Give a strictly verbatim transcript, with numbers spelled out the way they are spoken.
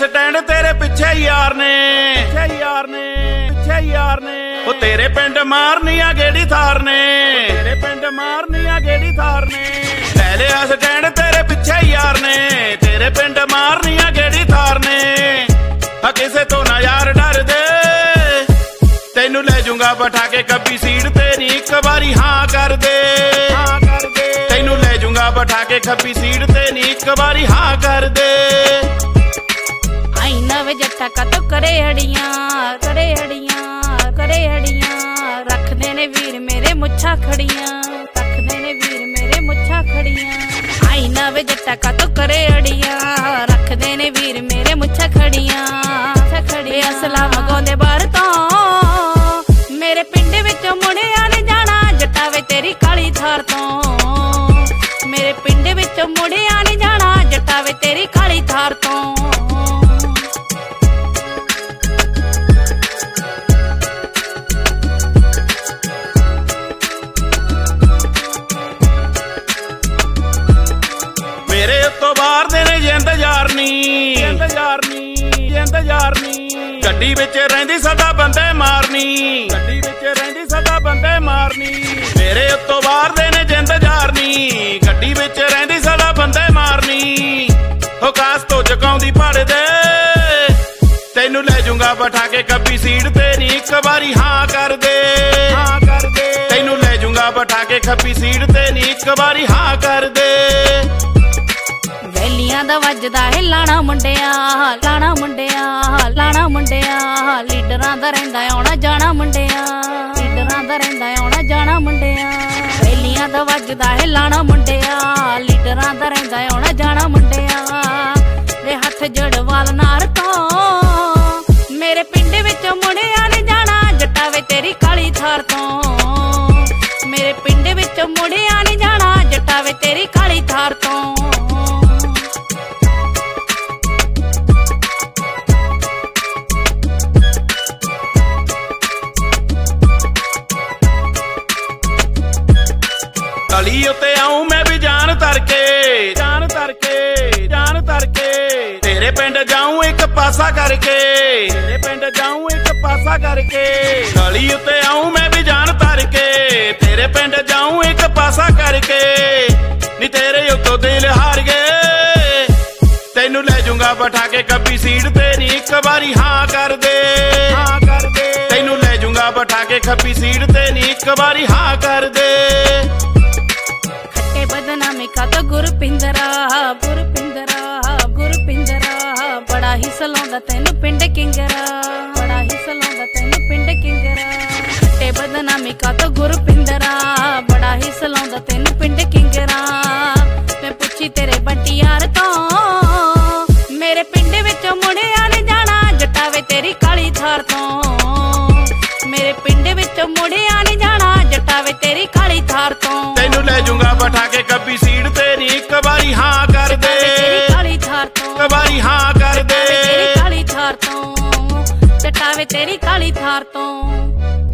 Stand तेरे पिछे यार ने पिछे यार ने पिछे यार ने ओ तेरे पिंड मारनिया गेड़ी थार ने तेरे पिंड मारनिया गेड़ी थार ने ले लिया स्टैंड तेरे पिछे यार ने तेरे पिंड मारनिया गेड़ी थार ने किसे तो ना यार डर दे तेनू ले जूंगा बैठा के कभी सीट तेरी एक बारी हाँ कर दे हाँ कर दे तेनू ले जूंगा बैठा के कभी सीट तेरी एक बारी हाँ कर दे आई नवे जट्टा का तो करे हड़ियां करे हड़ियां करे हड़ियां रख देने वीर मेरे मुच्छा खड़ियां रख देने वीर मेरे मुच्छा खड़ियां आई नवे जट्टा का तो करे हड़ियां रख देने वीर मेरे मुच्छा खड़ियां खड़े असला मगोंदे बार तो मेरे पिंड विच मुड़िया ने जाना जट्टा वे तेरी काली थार तो मेरे पिंड विच मुड़िया ने जाना जट्टा वे तेरी काली थार तो मेरे तो बाहर देने जिंद यारनी जिंद यारनी जिंद यारनी गड्डी विच रहिंदी सदा बंदे मारनी गड्डी विच रहिंदी सदा बंदे मारनी मेरे तो बाहर देने जिंद यारनी गड्डी विच रहिंदी सदा बंदे मारनी हो कास तो जगाउंदी पड़ दे तेनू ले जूंगा बैठा के कभी सीट तेरी एक बारी हाँ कर दे हाँ कर दे तेनू ले जूंगा बैठा के कभी सीट तेरी एक बारी हाँ कर दे वैलियां दा वजदा है लाना मुंडिया लाना मुंडिया लाना मुंडिया लीडरां दा रहिंदा आउणा जाना मुंडिया लीडरां दा रहिंदा आउणा जाना मुंडिया वैलियां दा वजदा है लाना मुंडिया लीडरां दा रहिंदा आउणा जाना मुंडिया वे हथ जड़वाल नार तो मेरे पिंड विच मुड़िया ने जाना जट्टा वे तेरी काली थार तो मेरे पिंड विच मुड़िया ने जाना जट्टा वे तेरी काली थार तो गली उत्ते आऊं मैं भी जान तरके जान तरके जान तरके तेरे पिंड जाऊं एक पासा करके तेरे पिंड जाऊं एक पासा करके गली उत्ते आऊं मैं भी जान तरके तेरे पिंड जाऊं एक पासा करके नी तेरे उत्तों दिल हार गए तेनू ले जूंगा बैठा के कभी सीट तेरी एक बारी हाँ कर दे हाँ कर दे तेनू ले जूंगा बैठा के कभी सीट तेरी एक बारी हाँ कर दे बदनामी का तो गुरपिंदरा गुरपिंदरा गुरपिंदरा बड़ा ही सलाउंदा तैनू पिंड किंगरा बड़ा ही सलाउंदा तैनू पिंड किंगरा खट्टे बदनामी का तो गुरपिंदरा बड़ा ही सलाउंदा तैनू पिंड किंगरा मैं पुछी तेरे बंटी यार तो मेरे पिंड विच मुड़िया ने जाना जट्टा वे तेरी काली थार तो मेरे पिंड विच मुड़िया ने जाना जट्टा वे तेरी काली थार तो तेनू ले जूंगा बैठा के कभी सीट तेरी एक बारी हाँ कर दे काली थार तो एक बारी हाँ कर दे तेरी काली थार तो जट्टा वे तेरी काली थार तो।